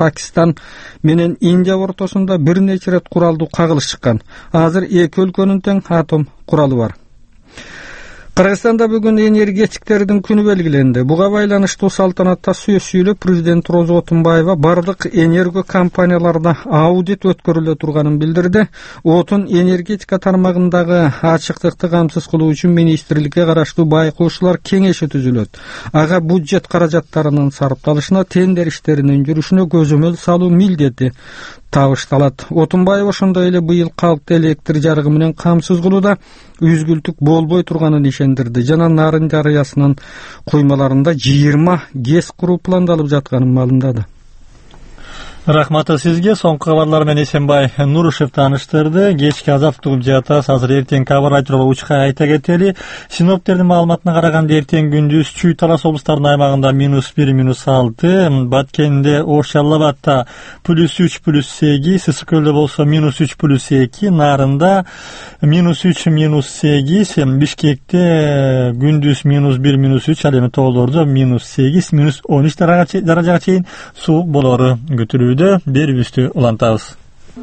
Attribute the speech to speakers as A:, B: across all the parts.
A: Пакистан менен Индия ортосунда бир нече рет куралдуу кагылыш чыккан. Азыр эки өлкөнүн тең атом куралы бар. Кыргызстанда бүгүн энергетиктердин күнү белгиленди. Буга байланыштуу салтанатта сөз сүйлөп президент Роза Отунбаева бардык энерго компанияларда аудит өткөрүлө турганын билдирди. Отун энергетика тармагындагы ачыктыкты камсыз кылуу үчүн министрликке караштуу байкоочулар кеңеши түзүлөт. Ага бюджет каражаттарынын сарпталышына, тендер иштеринин жүрүшүнө көзөмөл салуу милдети табышталат. Отунбаев ошондой эле быйыл калкты электр жарыгы менен камсыз кылууда үзгүлтүк болбой турганын ишендирди жана Нарын дарыясынын куймаларында 20 ГЭС куруу пландалып жатканын маалымдады.
B: Рахмат сизге. Соңку кабарлар менен Эсенбай Нурушев таныштырды. Кечки азап тугуп жатат. Азыр эртең кабар айтуулар учка айта кетели. Синоптиктердин маалыматына караганда эртең күндүз Чүй Талас облустарынын аймагында -1, -6, Баткенде, Ош Аллабадта +3, +8, Ысыкөлдө болсо -3, +2, Нарында -3, -8, Бишкекте күндүз -1, -3, ал эми тоолордо -8, -13 даражага чейин суук болору күтүлүүдө. Берүүбүздү улантабыз.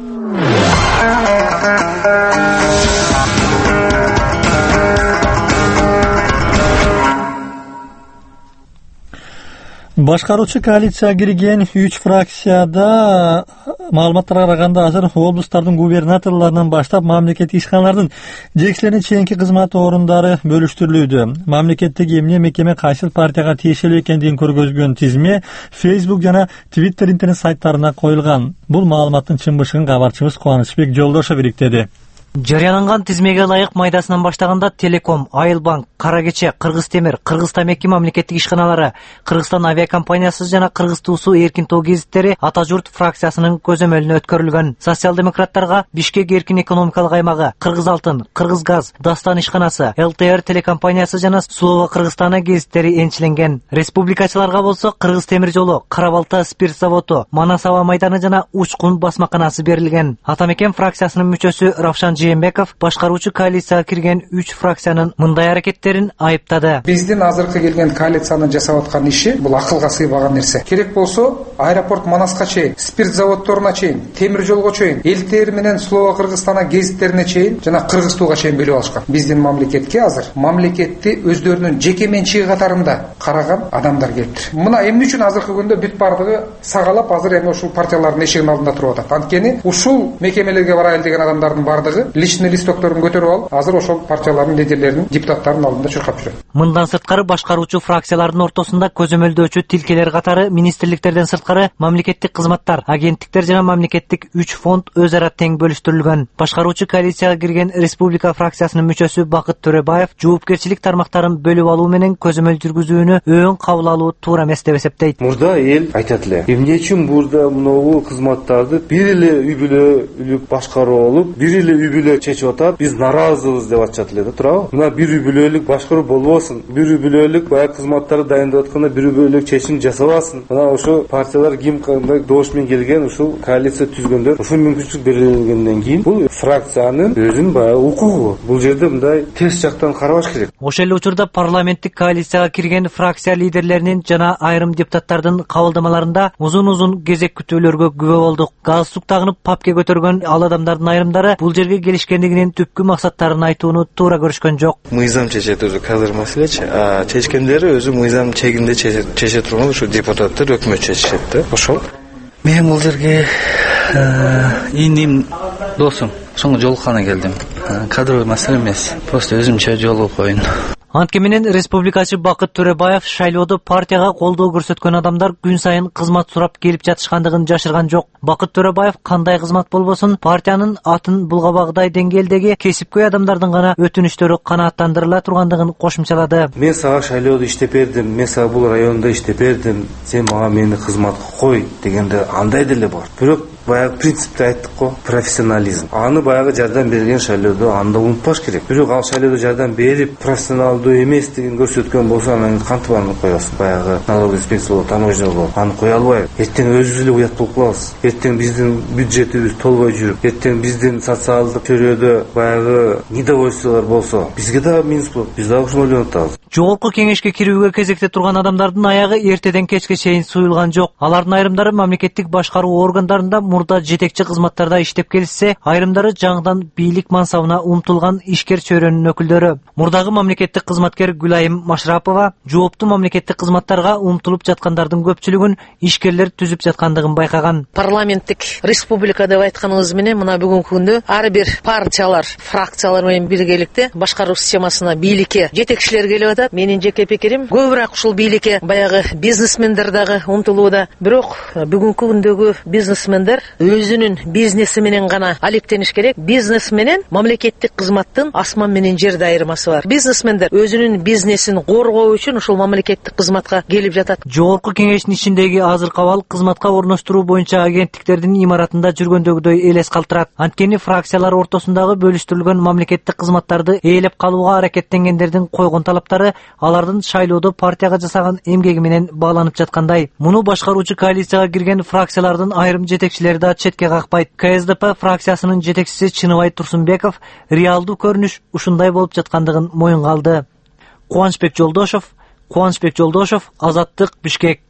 B: Башкаруучу коалицияга кирген 3 фракцияда маалыматтарга караганда азыр облустардын губернаторлорунан баштап мамлекеттик ишканалардын жетекчилерине чейинки кызмат орундары бөлүштүрүлүүдө. Мамлекеттеги эмне мекеме кайсыл партияга тиешелүү экендигин көргөзгөн тизме Facebook жана Twitter интернет сайттарына коюлган. Бул маалыматтын чынбышыгын кабарчыбыз Кубанычбек Жолдошов иликтеди.
C: Жарыяланган тизмеге ылайык майдасынан баштаганда Телеком, Айылбанк, Каракече, Кыргыз Темир, Кыргыз Тамеки мамлекеттик ишканалары, Кыргызстан авиакомпаниясы жана Кыргыз Туусу эркин тоо гезиттери Ата журт фракциясынын көзөмөлүнө өткөрүлгөн. Социал-демократтарга Бишкек эркин экономикалык аймагы, Кыргыз Алтын, Кыргыз Газ, Дастан ишканасы, ЛТР телекомпаниясы жана Слово Кыргызстана гезиттери энчиленген. Республикачыларга болсо Кыргыз Темир жолу, Карабалта спирт заводу, Манас аба майданы жана Учкун басмаканасы берилген. Атамекен фракциясынын мүчөсү Равшан Жээнбеков башкаруучу коалицияга кирген 3 фракциянын мындай аракеттерин айыптады.
D: Биздин азыркы келген коалициянын жасап аткан иши бул акылга сыйбаган нерсе. Керек болсо аэропорт Манаска чейин, спирт заводдоруна чейин, темир жолго чейин, ЛТР менен Слово Кыргызстана гезиттерине чейин жана Кыргыз Тууга чейин бөлүп алышкан. Биздин мамлекетке азыр мамлекетти өздөрүнүн жеке менчиги катарында караган адамдар келиптир. Мына эмне үчүн азыркы күндө бүт бардыгы сагалап азыр эми ушул партиялардын эшигинин алдында туруп атат. Анткени ушул мекемелерге барайлы деген адамдардын бардыгы личный листокторун көтөрүп алып, азыр ошол партиялардын лидерлеринин, депутаттардын алдында чуркап жүрөт.
C: Мындан сырткары башкаруучу фракциялардын ортосунда көзөмөлдөөчү тилкелер катары министрликтерден сырткары мамлекеттик кызматтар, агенттиктер жана мамлекеттик 3 фонд өз ара тең бөлүштүрүлгөн. Башкаруучу коалицияга кирген Республика фракциясынын мүчөсү Бакыт Төрөбаев жоопкерчилик тармактарын бөлүп алуу менен көзөмөл жүргүзүүнү өң кабыл алуу туура эмес деп эсептейт.
E: Мурда эл айтат эле, эмне үчүн мурда мынау кызматтарды бир эле үй бүлөлүк башкаруу болуп, бир эле үй бүлө чечип атат, биз наразыбыз деп атышат эле да, туурабы? Мына бир үй бүлөлүк башкаруу болбосун, бир үй бүлөлүк баягы кызматтарды дайындап атканда бир үй бүлөлүк чечим жасабасын. Мына ошо партиялар ким кандай добуш менен келген, ушул коалиция түзгөндөр ушул мүмкүнчүлүк берилгенден кийин бул фракциянын өзүнүн баягы укугу. Бул жерде мындай терс жактан карабаш керек.
C: Ошол эле учурда парламенттик коалицияга кирген фракция лидерлеринин жана айрым депутаттардын кабылдамаларында узун кезек күтүүлөргө күбө болдук. Галстук тагынып папке көтөргөн ал адамдардын айрымдары бул жерге келишкендигинин түпкү максаттарын айтууну туура көрүшкөн жок.
F: Мыйзам чечет өзү казыр маселечи. Чечкендери өзү мыйзам чегинде чече турган ушу депутаттар, өкмөт чечишет да. Ошол. Мен бул жерге иним досум, ошонго жолукканы келдим. Кадрлык маселе эмес. Просто өзүмчө жолугуп коюн.
C: Антке менен республикачы Бакыт Төрөбаев шайлоодо партияга колдоо көрсөткөн адамдар күн сайын кызмат сурап келип жатышкандыгын жашырган жок. Бакыт Төрөбаев кандай кызмат болбосун партиянын атын булгабагдай деңгээлдеги кесипкөй адамдардын гана өтүнүчтөрү канааттандырыла тургандыгын кошумчалады.
E: Мен сага шайлоодо иштеп бердим, мен сага бул райондо иштеп бердим, сен мага мени кызматка кой дегенде андай деле бар. Бирок баягы принципти айттык го, профессионализм. Аны баягы жардам берген шайлоодо анда унутпаш керек. Бирок ал шайлоодо жардам берип, профессионалдуу эместигин көрсөткөн болсо, анан кантип аны коесуң? Баягы налог инспекциялоо, таможнялоо аны кое албайбы? Эртең өзүбүз эле уят болуп калабыз. Эртең биздин бюджетибиз толбой жүрүп, эртең биздин социалдык чөйрөдө баягы недовольстволор болсо, бизге да минус болот. Биз да ушуну ойлонуп атабыз.
C: Жогорку кеңешке кирүүгө кезекте турган адамдардын аягы эртеден кечке чейин суюлган жок. Алардын айрымдары мамлекеттик башкаруу органдарында мурда жетекчи кызматтарда иштеп келсе, айрымдары жаңыдан бийлик мансабына умтулган ишкер чөйрөнүн өкүлдөрү. Мурдагы мамлекеттик кызматкер Гүлайым Машрапова жооптуу мамлекеттик кызматтарга умтулуп жаткандардын көпчүлүгүн ишкерлер түзүп жаткандыгын байкаган.
G: Парламенттик республика деп айтканыбыз менен мына бүгүнкү күндө ар бир партиялар, фракциялар менен биргеликте башкаруу системасына бийликке жетекчилер келип атат. Менин жеке пикирим көбүрөөк ушул бийликке баягы бизнесмендер дагы умтулууда. Бирок бүгүнкү күндөгү бизнесмендер өзүнүн бизнеси менен гана алектениш керек. Бизнес менен мамлекеттик кызматтын асман менен жерде айырмасы бар. Бизнесмендер өзүнүн бизнесин коргоо үчүн ушул мамлекеттик кызматка келип жатат.
C: Жогорку кеңештин ичиндеги азыркы абал кызматка орноштуруу боюнча агенттиктердин имаратында жүргөндөгүдөй элес калтырат. Анткени фракциялар ортосундагы бөлүштүрүлгөн мамлекеттик кызматтарды ээлеп калууга аракеттенгендердин койгон талаптары алардын шайлоодо партияга жасаган эмгеги менен бааланып жаткандай. Муну башкаруучу коалицияга кирген фракциялардын айрым жетекчилери да четке какпайт. КСДП фракциясынын жетекчиси Чыныбай Турсунбеков реалдуу көрүнүш ушундай болуп жаткандыгын моюнга алды. Кубанычбек Жолдошов, Азаттык, Бишкек.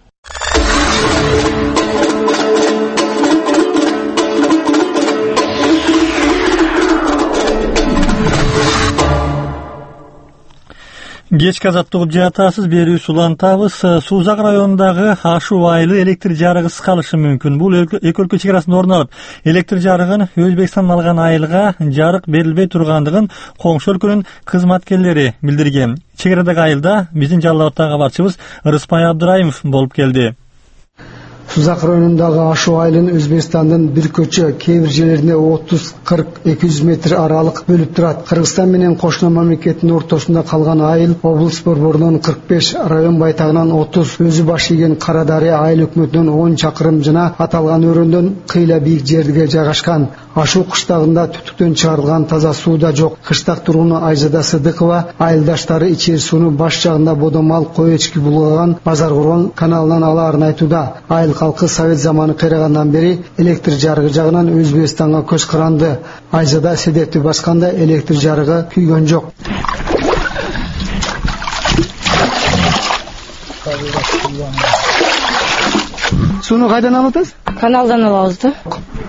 B: Кечки азаттык угуп жатасыз, берүүсү улантабыз. Сузак районундагы Ашу айылы электр жарыгысыз калышы мүмкүн. Бул эки өлкө чекарасында орун алып, электр жарыгын Өзбекстандан алган айылга жарык берилбей тургандыгын коңшу өлкөнүн кызматкерлери билдирген. Чекарадагы айылда биздин Жалал Абадтагы кабарчыбыз Рыспай Абдыраимов болуп келди.
H: Сузак районундагы Ашу айылын Өзбекстандын бир көчө, кээ бир жерлерине 30-40-200 метр аралык бөлүп турат. Кыргызстан менен кошуна мамлекеттин ортосунда калган айыл облус борборунан 45, район байтагынан 30, өзү баш ийген Кара Дарыя айыл өкмөтүнөн 10 чакырым жана аталган өрөндөн кыйла бийик жерге жайгашкан. Ашу кыштагында түтүктөн чыгарылган таза суу да жок. Кыштак тургуну Айзада Сыдыкова айылдаштары ичер сууну баш жагында бодомал кой эчки булгаган базар курган каналынан алаарын айтууда. Айыл халкы Совет заманы кыйрагандан бери электр жарыгы жагынан Өзбекстанга көз каранды. Айзада седепти басканда электр жарыгы күйгөн жок. Сууну кайдан алабыз?
I: Каналдан алабыз да.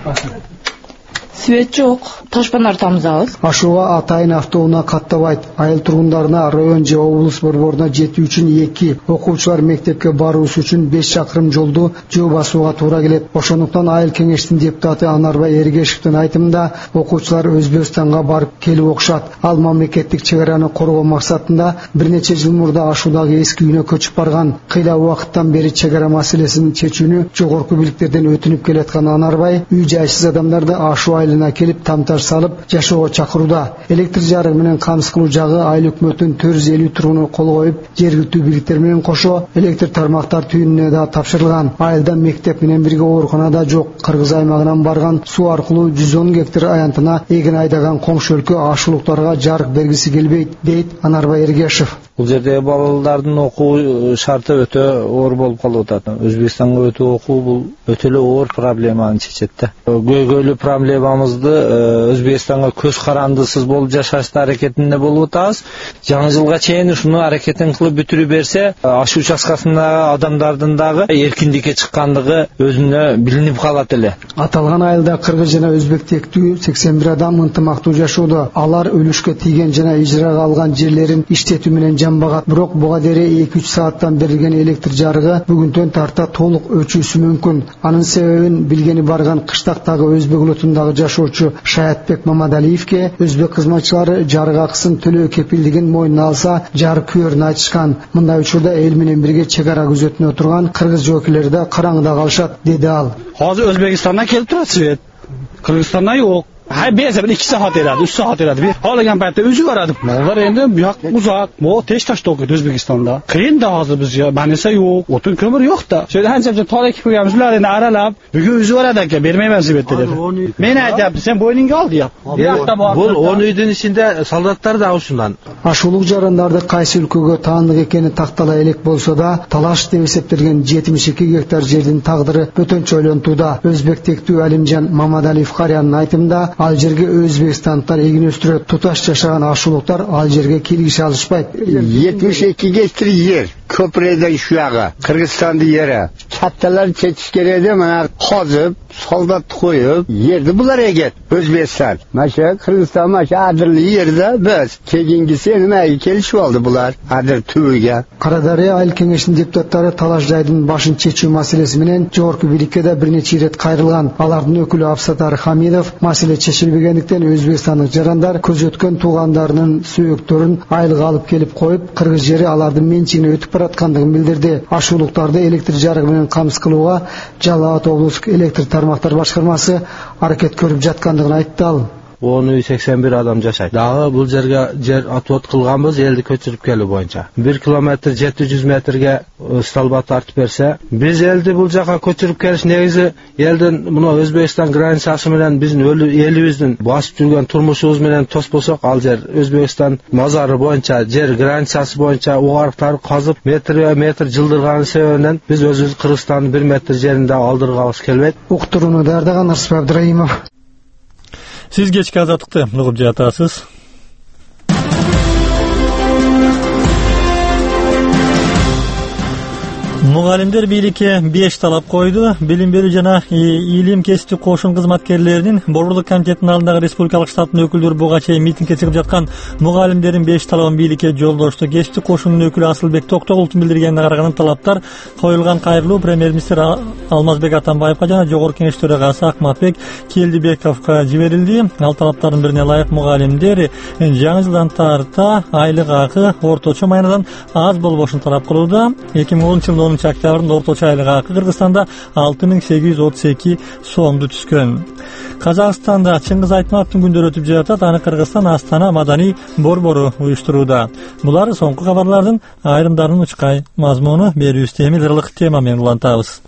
I: Свет жок, ташпандар тамызабыз.
H: Ашуга атайын автоунаа каттабайт. Айыл тургундарына район же облус борборуна жетүү үчүн 2, окуучулар мектепке баруусу үчүн 5 чакырым жолду жөө басууга туура келет. Ошондуктан айыл кеңештин депутаты Анарбай Эргешевдин айтымында окуучулар Өзбекстанга барып келип окушат. Ал мамлекеттик чегараны коргоо максатында бир нече жыл мурда Ашудагы эски үйүнө көчүп барган. Кыйла убакыттан бери чегара маселесин чечүүнү жогорку бийликтерден өтүнүп келаткан Анарбай үй жайсыз адамдарды Ашу айылына келип тамташ салып жашоого чакырууда. Электр жарыгы менен камсыз кылуу жагы айыл өкмөтүнүн 450 тургуну кол коюп, жергиликтүү бийликтер менен кошо электр тармактар түйүнүнө да тапшырылган. Айылда мектеп менен бирге оорукана да жок. Кыргыз аймагынан барган суу аркылуу 110 гектар аянтына эгин айдаган коңшу өлкө ашуулуктарга жарык бергиси келбейт, дейт Анарбай Эргешев.
J: Бул жерде балдардын окуу шарты өтө оор болуп калып атат. Өзбекстанга өтүү окуу бул өтө эле оор проблеманы чечет да. Көйгөйлүү проблемамызды Өзбекстанга көз карандысыз болуп жашашты аракетинде болуп атабыз. Жаңы жылга чейин ушуну аракетин кылып бүтүрүп берсе, Ашу участкасындагы адамдардын дагы эркиндикке чыккандыгы өзүнө билинип калат эле.
H: Аталган айылда кыргыз жана өзбек тектүү 81 адам ынтымактуу жашоодо. Алар өлүшкө тийген жана ижрага алган жерлерин иштетүү менен жамбагат. Бирок буга дере 2-3 сааттан берилген электр жарыгы бүгүнтөн тарта толук өчүүсү мүмкүн. Анын себебин билгени барган кыштактагы өзбек улутундагы жашоочу Шаятбек Мамадалиевке өзбек кызматчылары жарык акысын төлөө кепилдигин мойнуна алса, жарык күйөрүн айтышкан. Мындай учурда эл менен бирге чегара күзөтүнө турган кыргыз жоокерлери да караңгыда калышат, деди ал.
K: Азыр Өзбекстандан келип турат свет. Кыргызстандан жок. Berse 2 saat beradi, 3 saat beradi. Xohlagan paytda o'zi boradi. Ular endi bu yoq uzoq. Bu tez toshtoq O'zbekistonda. Qiyin-da hozir bizga. Banisa yo'q, o'tin ko'mir yo'q-da. Shunda ancha tor ekib qo'yamiz, ular endi aralab, bugun o'zi boradi aka, bermayman deb aytdi. Men aytayapti, sen bo'yningga ol deyapti. Bu yoqda bor.
J: Bu 10 uyning ichida soldatlar da o'shundan.
H: Ашулук жарандарды кайсы өлкөгө таандык экени тактала элек болсо да, талаш деп эсептелген 72 гектар жердин тагдыры бөтөнчө ойлонтууда. Өзбек тектүү Алимжан Мамадалиев карыянын айтымында, ал жерге өзбекстандыктар эгин өстүрөт. Туташ жашаган ашулуктар ал жерге киргише алышпайт.
L: 72 гектар жер көпүрөдөн шуяга Кыргызстандын жери. Катталар чечиш керек эди, мына казып, солдат коюп, жерди булар эгет. Өзбекстан. Маша Кыргызстан маша адырлы жерде біз кегингиси эмеге келишип алды булар. Адыр түбүгө.
H: Карадария айыл кеңешинин депутаттары талаш жайдын башын чечүү маселеси менен жогорку бийликке да бир нече ирет кайрылган. Алардын өкүлү Абсатар Хамидов маселе чечилбегендиктен өзбекстандык жарандар көзөткөн туугандарынын сөөктөрүн айылга алып келип коюп, кыргыз жери алардын менчигине өтүп бараткандыгын билдирди. Ашуулуктарды электр жарыгы менен камсыз кылууга Жалал Абад облустук электр тармактар башкармасы аракет көрүп жаткандыгын айтты ал.
J: 1081 адам жашайт. Дагы бул жерге жер отвод кылганбыз, элди көчүрүп келүү боюнча. 1 километр 700 метрге столба тартып берсе, биз элди бул жака көчүрүп келиш негизи элдин мына Өзбекстан границасы менен биздин элибиздин басып жүргөн турмушубуз менен тоспосок, ал жер Өзбекстан мазары боюнча, жер границасы боюнча угарыктар казып метр жылдырган себебинен биз өзүбүз Кыргызстандын 1 метр жеринде алдыргабыз келбейт.
H: Уктурууну даярдаган Арсып Абдраимов.
B: Siz kechki azatlıkta uğup жатасыз. Mugallimler бийликке 5 талап койду. Билим берүү жана илим кесиптик кошун кызматкерлеринин Борборлук комитетинин алдындагы республикалык штаттын өкүлдөрү буга чейин митингге чыгып жаткан мугалимдердин 5 талабын бийликке жолдошту. Кесиптик кошундун өкүлү Асылбек Токтогулдун билдиргенине караганда талаптар коюлган кайрылуу премьер-министр Алмазбек Атамбаевга жана жогорку кеңеш төрагасы Акматбек Келдибековго жиберилди. Ал талаптардын бирине ылайык мугалимдер жаңы жылдан тарта айлык акы орточо майнадан аз болбошун талап кылууда. 2010 жылдын 10 октябрында орточо айлык акы Кыргызстанда 6832 сомду түскөн. Казакстанда Чыңгыз Айтматовдун күндөрү өтүп жатат. Аны Кыргызстан Астана маданий борбору уюштурууда. Булар соңку кабарлардын айрымдарынын учкай мазмуну. Берүүбүздө эми ырылык тема менен улантабыз.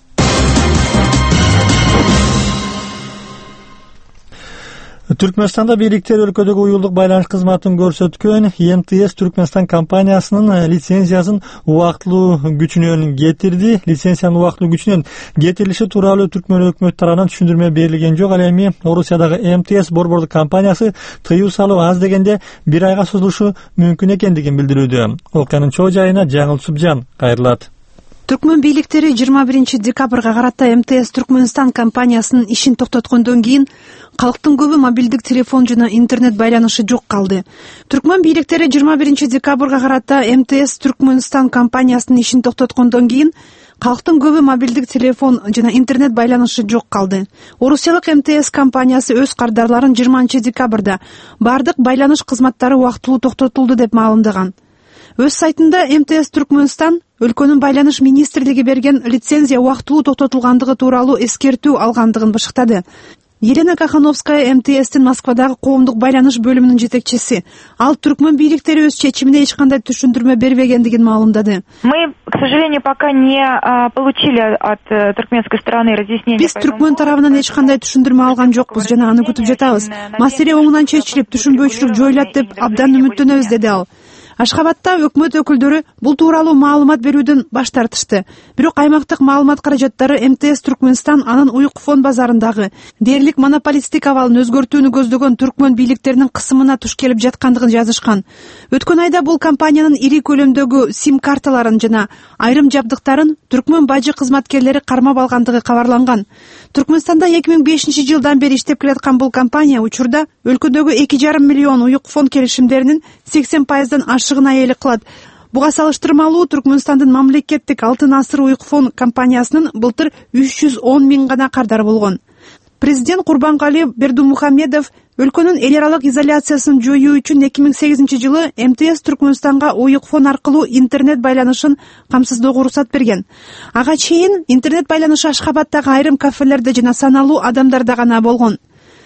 B: Түркмөнстанда бийликтер өлкөдөгү уюлдук байланыш кызматын көрсөткөн МТС Түркмөнстан компаниясынын лицензиясын убактылуу күчүнөн кетирди. Лицензиянын убактылуу күчүнөн кетирилиши тууралуу Түркмөн өкмөтү тарабынан түшүндүрмө берилген жок. Ал эми Орусиядагы МТС борбордук компаниясы тыюу салуу аз дегенде 1 айга созулушу мүмкүн экендигин билдирүүдө. Окуянын чоо жайына Жаңыл Субжан кайрылат.
M: Түркмөн бийликтери 21 декабрга карата МТС Түркмөнстан компаниясынын ишин токтоткондон кийин калктын көбү мобилдик телефон жана интернет байланышы жок калды. Түркмөн бийликтери 21 декабрга карата МТС Түркмөнстан компаниясынын ишин токтоткондон кийин калктын көбү мобилдик телефон жана интернет байланышы жок калды. Орусиялык МТС компаниясы өз кардарларын 20 декабрда бардык байланыш кызматтары убактылуу токтотулду деп маалымдаган. Өз сайтында МТС Түркмөнстан өлкөнүн байланыш министрлиги берген лицензия убактылуу токтотулгандыгы тууралуу эскертүү алгандыгын башыктады. Елена Кахановская МТС'тин Москвадагы коомдук байланыш бөлүмүнүн жетекчиси. Ал түркмөн бийликтери өз чечимине эч кандай түшүндүрмө бербегендигин маалымдады.
N: Мы, к сожалению, пока не получили от туркменской стороны разъяснения.
M: Биз түркмөн тарабынан эч кандай түшүндүрмө алган жокпуз жана аны күтүп жатабыз. Маселе оңунан чечилип, түшүнбөчүлүк жоюлат деп абдан үмүттөнөбүз, деди ал. Ашхабадта өкмөт өкүлдөрү бул тууралуу маалымат берүүдөн баш тартышты. Бирок аймактык маалымат каражаттары МТС Түркмөнстан анын уюк фон базарындагы дээрлик монополисттик абалын өзгөртүүнү көздөгөн түркмөн бийликтеринин кысымына туш келип жаткандыгын жазышкан. Өткөн айда бул компаниянын ири көлөмдөгү сим карталарын жана айрым жабдыктарын түркмөн бажы кызматкерлери кармап алгандыгы кабарланган. Түркмөнстанда 2005 жылдан бери иштеп келаткан бул компания учурда өлкөдөгү 2,5 миллион уюк фон келишимдеринин 80%дан ашыгын аялы кылат. Буга салыштырмалуу Түркмөнстандын мамлекеттик Алтын асыр уюк фон компаниясынын былтыр 310 миң гана кардар болгон. Президент Курбангали Бердумухамедов өлкөнүн эл аралык изоляциясын жоюу үчүн 2008 жылы МТС Түркмөнстанга уюк фон аркылуу интернет байланышын камсыздоого уруксат берген. Ага чейин интернет байланышы Ашхабаддагы айрым кафелерде жана саналуу адамдарда гана болгон.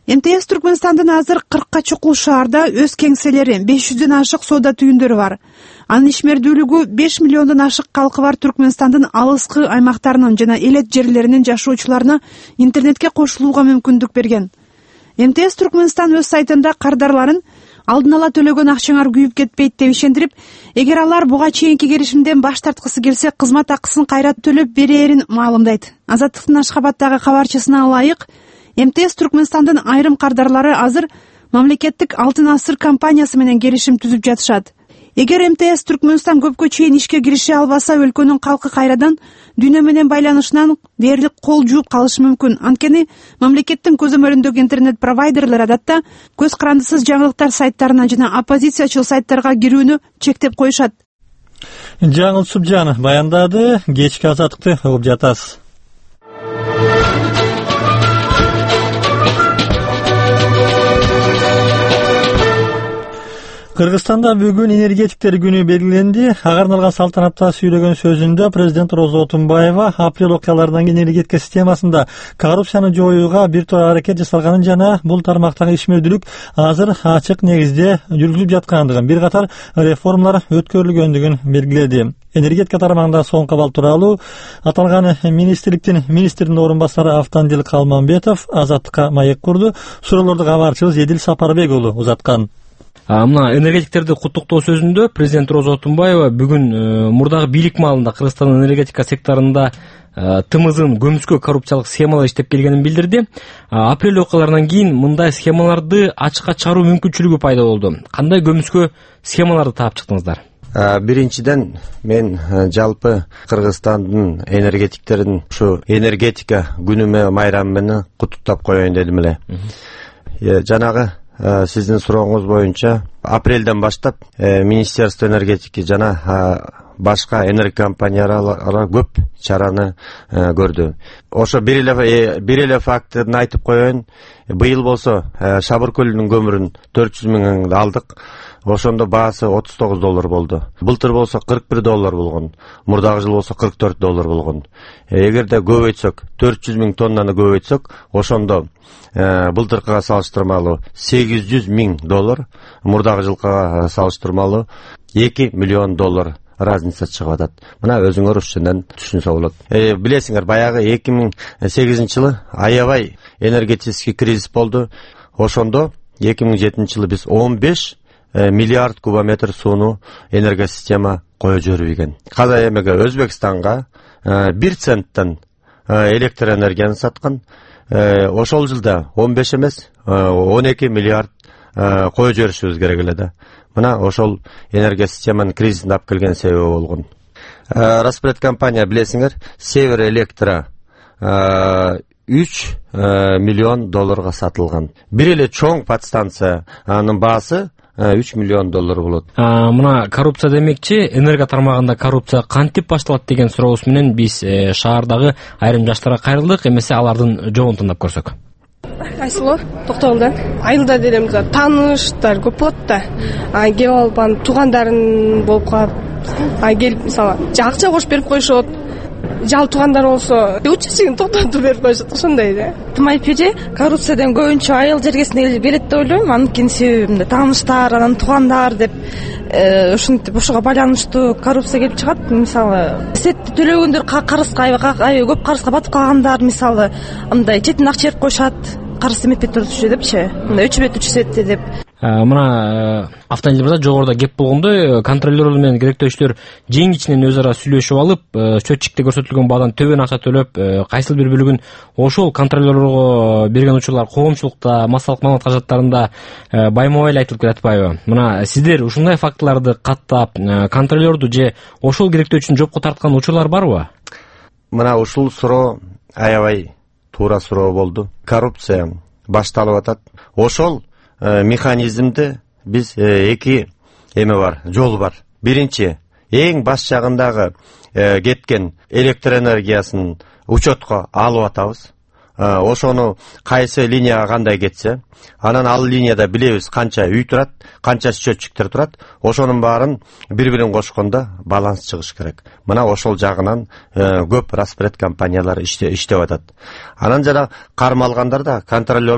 M: МТС Түркмөнстандын азыр 40 чукул шаарда өз кеңселери, 500дөн ашык соода түйүндөрү бар. Анын ишмердүүлүгү 5 миллиондон ашык калкы бар Түркмөнстандын алыскы аймактарынын жана элет жерлеринин жашоочуларына интернетке кошулууга мүмкүндүк берген. МТС Түркмөнстан өз сайтында кардарларын алдын ала төлөгөн акчаңар күйүп кетпейт деп ишендирип, эгер алар буга чейинки келишимден баш тарткысы келсе, кызмат акысын кайра төлөп берээрин маалымдайт. Азаттыктын Ашхабаддагы кабарчысына ылайык, МТС Түркмөнстандын айрым кардарлары азыр мамлекеттик Алтын Асыр компаниясы менен келишим түзүп жатышат. Эгер МТС Түркмөнстан көпкө чейин ишке кирише албаса, өлкөнүн калкы кайрадан дүйнө менен байланышынан дээрлик кол жууп калышы мүмкүн. Анткени мамлекеттин көзөмөлүндөгү интернет провайдерлер адатта көз карандысыз жаңылыктар сайттарына жана оппозициячыл сайттарга кирүүнү чектеп коюшат.
B: Жаңыл Субжанов баяндады. Кечки азаттыкты угуп жатасыз. Кыргызстанда бүгүн энергетиктер күнү белгиленди. Ага арналган салтанатта сүйлөгөн сөзүндө президент Роза Отунбаева апрель окуяларынан кийин энергетика системасында коррупцияны жоюуга бир топ аракет жасалганын жана бул тармактагы ишмердүүлүк азыр ачык негизде жүргүзүлүп жаткандыгын, бир катар реформалар өткөрүлгөндүгүн белгиледи. Энергетика тармагында соңку абал тууралуу аталган министрдин орун басары Автандил Калманбетов Азаттыкка маек курду. Суроолорду кабарчыбыз Эдил Сапарбек уулу узаткан.
O: Мына энергетиктерди куттуктоо сөзүндө президент Роза Отунбаева бүгүн мурдагы бийлик маалында Кыргызстандын энергетика секторунда тымызын көмүскө коррупциялык схемалар иштеп келгенин билдирди. Апрель окуяларынан кийин мындай схемаларды ачыкка чыгаруу мүмкүнчүлүгү пайда болду. Кандай көмүскө схемаларды таап чыктыңыздар?
P: Биринчиден мен жалпы Кыргызстандын энергетиктерин ушу энергетика күнү майрамы менен куттуктап коеюн дедим эле. Жанагы сиздин сурооңуз боюнча апрелден баштап Министерство энергетики жана башка энергокомпаниялар көп чараны көрдү. Ошо бир эле фактын айтып коеюн. Быйыл болсо Шабыр көлүнүн көмүрүн 400 миңди алдык. Ошондо баасы $39 болду. Былтыр болсо $41 болгон. Мурдагы жыл болсо $44 болгон. Эгерде көбөйтсөк, 400 миң тоннаны көбөйтсөк, ошондо былтыркыга салыштырмалуу $800 миң, мурдагы жылкыга салыштырмалуу $2 миллион разница чыгып атат. Мына өзүңөр ушундан түшүнсө болот. Билесиңер, баягы 2008-жылы аябай энергетический кризис болду. Ошондо 2007 жылы биз 15 миллиард кубометр сууну энергосистема коюп жиберген. Каза эмеге Өзбекстанга 1 центтен электр энергияны саткан. Ошол жылда 15 эмес, 12 миллиард коюп жиберишибиз керек эле да. Мына ошол энергосистеманын кризисине алып келген себеби болгон. Распред компания билесиңер, Север Электро 3 миллион долларга сатылган. Бир эле чоң подстанциянын баасы $3 миллион болот.
O: Мына коррупция демекчи, энерго тармагында коррупция кантип башталат деген сурообуз менен биз шаардагы айрым жаштарга кайрылдык, эмесе алардын жообун тыңдап көрсөк.
Q: Айсылуу, Токтогулдан. Айылда делем тааныштар көп болот да. Келип алып, туугандарын болуп калып, келип мисалы, акча кош берип коюшот. Жал туугандар болсо, участогин токтотуп берип коюшат, ошондой да.
I: Тым айтып эже, коррупциядан көбүнчө айыл жергесине келет деп ойлойм. Анын себеби тааныштар, анан туугандар деп ушинтип ошого байланыштуу коррупция келип чыгат. Мисалы, сетти төлөгөндөр көп карызга батып калгандар, мисалы, андай четин акча берип коюшат, карыз эметпей турчу депчи. Мындай 3 бет 3 сетти деп.
O: Мына Автандил мырза жогоруда кеп болгондой, контролерлор менен керектөөчүлөр жеңичинен өз ара сүйлөшүп алып, счетчикте көрсөтүлгөн баадан төбөн акча төлөп, кайсыл бир бөлүгүн ошол контролерлорго берген учурлар коомчулукта, массалык маалымат каражаттарында байма-бай айтылып жатпайбы? Мына сиздер ушундай фактыларды каттап, контролерду же ошол керектөөчүн жопко тарткан учурлар барбы?
P: Мына ушул суроо аябай туура суроо болду. Коррупция башталып атат. Ошол механизмде биз эки эме бар, жол бар. Биринчи, эң баш жагындагы кеткен электр энергиясын учетко алып атабыз. Ошону кайсы линияга кандай кетсе, анан ал линияда билебиз канча үй турат, канча счетчиктер турат. Ошонун баарын бири-бирин кошкондо баланс чыгыш керек. Мына ошол жагынан көп распред компаниялар иштеп атат. Анан жана кармалгандар да контролерлор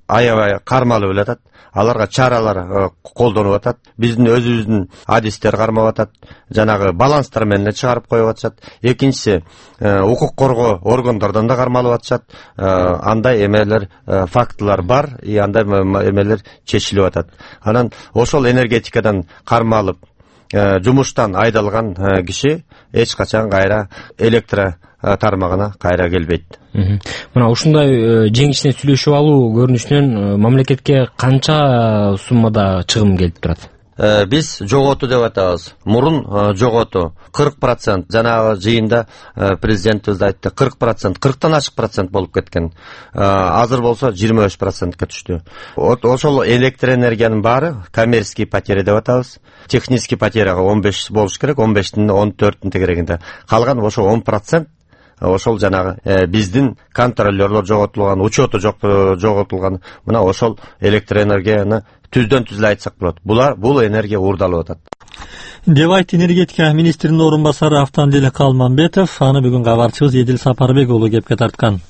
P: аябай кармалып элатат. Аларга чаралар колдонуп атат. Биздин өзүбүздүн адистер кармап атат. Жанагы баланстар менен чыгарып коюп атышат. Экинчиси, укук коргоо органдардан да кармалып атышат. Андай эмелер, фактылар бар, андай эмелер чечилип атат. Анан ошол энергетикадан кармалып жумуштан айдалган киши эч качан кайра электро тармагына кайра келбейт.
O: Мына ушундай жеңишинен сүйлөшүп алуу көрүнүшүнөн мамлекетке канча суммада чыгым келип турат?
P: Биз жоготу деп атабыз. Мурун жоготу 40%, жанагы жыйында президентибиз айтты, 40%, 40тан ашык процент болуп кеткен. Азыр болсо 25%ке түштү. Ошол электр энергиянын баары коммерческий потеря деп атабыз. Технический потеряга 15 болуш керек, 15тин 14тин тегерегинде. Калган ошо 10% ошол жанагы биздин контроллерлор жоготулган, учету жоготулган, мына ошол электр энергияны түздөн түз айтсак болот. Бул энергия уурдалып атат.
B: Деп айтты энергетика министринин орун басары Автандил Калманбетов. Аны бүгүн кабарчыбыз Эдил Сапарбек уулу кепке тарткан.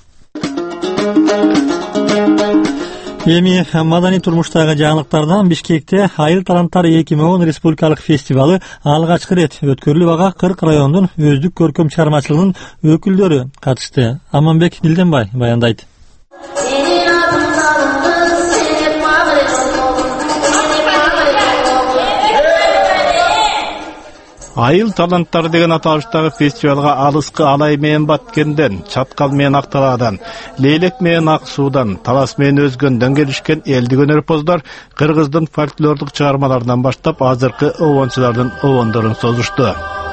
B: Эми маданий турмуштагы жаңылыктардан Бишкекте Айыл таланттар 2010 республикалык фестивалы алгачкы ирет өткөрүлүп, ага 40 райондун өздүк көркөм чыгармачылыгынын өкүлдөрү катышты. Аманбек Дилденбай баяндайт.
R: Айыл таланттары деген аталыштагы фестивалга алыскы алай менен Баткенден, Чаткал менен Акталаадан, Лейлек менен Ак Суудан, Талас менен Өзгөндөн келишкен элдик өнөрпоздор кыргыздын фольклордук чыгармаларынан баштап азыркы обончулардын обондорун созушту.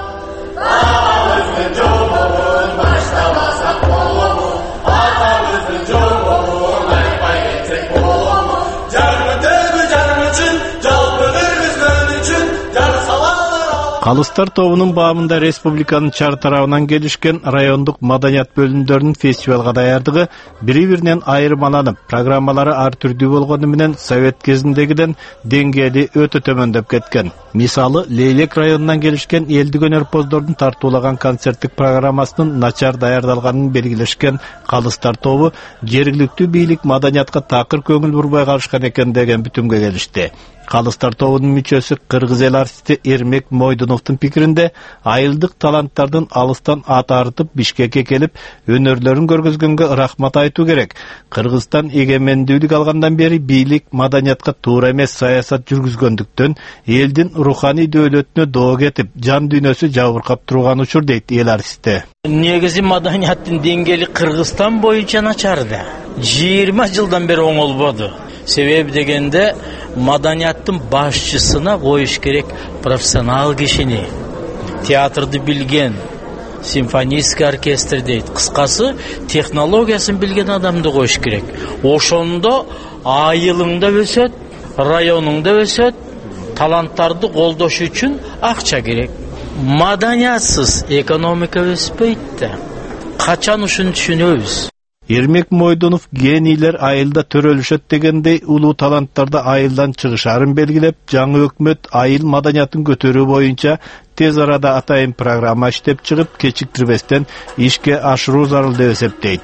R: Калыстар тобунун баамында республиканын чар тарабынан келишкен райондук маданият бөлүмдөрүнүн фестивалга даярдыгы бири-биринен айырмаланып, программалары ар түрдүү болгону менен совет кезиндегиден деңгээли өтө төмөндөп кеткен. Мисалы, Лейлек районунан келишкен элдик өнөрпоздордун тартуулаган концерттик программасынын начар даярдалганын белгилешкен Калыстар тобу жергиликтүү бийлик маданиятка такыр көңүл бурбай калышкан экен деген бүтүмгө келишти. Калыстар тобунун мүчөсү кыргыз эл артисти Эрмек Мойдуновдун пикиринде, айылдык таланттардын алыстан ат арытып Бишкекке келип өнөрлөрүн көргөзгөнгө рахмат айтуу керек. Кыргызстан эгемендүүлүк алгандан бери бийлик маданиятка туура эмес саясат жүргүзгөндүктөн элдин руханий дөөлөтүнө доо кетип, жан дүйнөсү жабыркап турган учур дейт эл артисти.
S: Негизи маданияттын деңгээли Кыргызстан боюнча начарды. 20 жылдан бери оңолбоду. Себеби дегенде маданияттын башчысына коюш керек профессионал кишини, театрды билген, симфонийский оркестр дейт. Кыскасы, технологиясын билген адамды коюш керек. Ошондо айылыңда өсөт, районуңда өсөт, таланттарды колдош үчүн акча керек. Маданиятсыз экономика өспөйт да. Качан ушуну түшүнөбүз?
R: Эрмек Мойдунов генийлер айылда төрөлүшөт дегендей улуу таланттарды айылдан чыгышарын белгилеп, жаңы өкмөт айыл маданиятын көтөрүү боюнча тез арада атайын программа иштеп чыгып, кечиктирбестен ишке ашыруу зарыл деп эсептейт.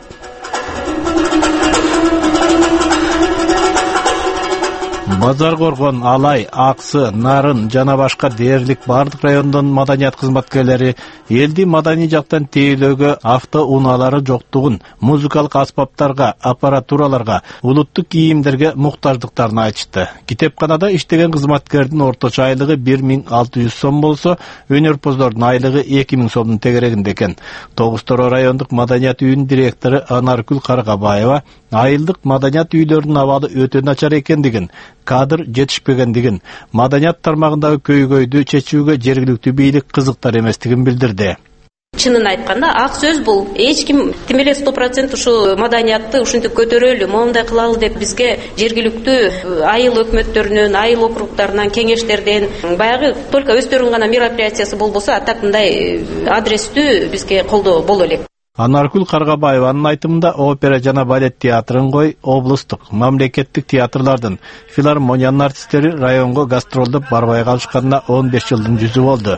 R: Базар Коргон, Алай, Аксы, Нарын жана башка дээрлик бардык райондон маданият кызматкерлери элди маданий жактан тейлөөгө авто унаалары жоктугун, музыкалык аспаптарга, аппаратураларга, улуттук кийимдерге муктаждыктарын айтышты. Китепканада иштеген кызматкердин орточо айлыгы 1600 сом болсо, өнөрпоздордун айлыгы 2000 сомдун тегерегинде экен. Тогуз-Торо райондук маданият үйүнүн директору Анаркүл Каргабаева айылдык маданият үйлөрүнүн абалы өтө начар экендигин, кадр жетишпегендигин, маданият тармагындагы көйгөйдү чечүүгө жергиликтүү бийлик кызыктар эместигин билдирди.
T: Чынын айтканда, ак сөз бул. Эч ким тимеле 100% ушу маданиятты ушинтип көтөрөлү, моундай кылалы деп бизге жергиликтүү айыл өкмөттөрүнөн, айыл округдарынан, кеңештерден, баягы только өздөрүнүн гана мероприятиясы болбосо, атакындай адрестүү бизге колдоо боло элек.
R: Анаркүл Каргабаеванын айтымында опера жана балет театрын кой, облустук, мамлекеттик театрлардын, филармониянын артисттери районго гастролдоп барбай калышканына 15 жылдын жүзү болду.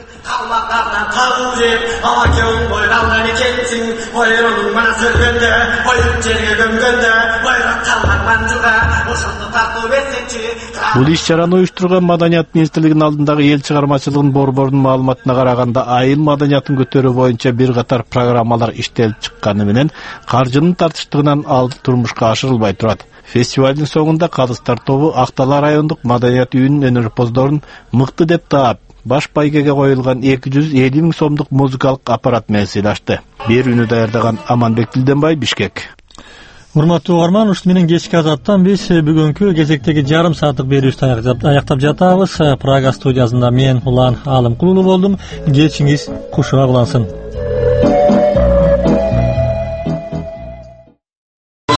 R: Бул иш-чараны уюштурган Маданият министрлигинин алдындагы эл чыгармачылыгынын борборунун маалыматына караганда, айыл маданиятын көтөрүү боюнча бир катар программалар иштелип чыкканы менен каржынын тартыштыгынан ал турмушка ашырылбай турат. Фестивалдын соңунда Калыстар тобу Актала райондук маданият үйүнүн өнөрпоздорун мыкты деп таап, баш байгеге коюлган 250 000 сомдук музыкалык аппарат менен сыйлашты. Берүүнү даярдаган Аманбек Тилденбай, Бишкек.
B: Урматтуу угарман, ушул менен кечки азаттан биз бүгүнкү кезектеги жарым сааттык берүүбүздү аяктап жатабыз. Прага студиясында мен Улан Алымкулуу болдум. Кечиңиз кушуга улансын.